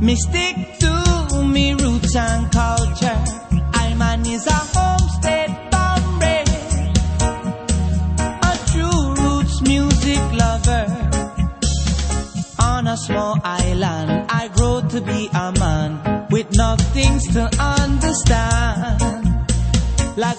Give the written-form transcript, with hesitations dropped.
stick to me roots and culture. Allman is a homestead comrade, a true roots music lover. On a small island, I grow to be a man with nothing to understand.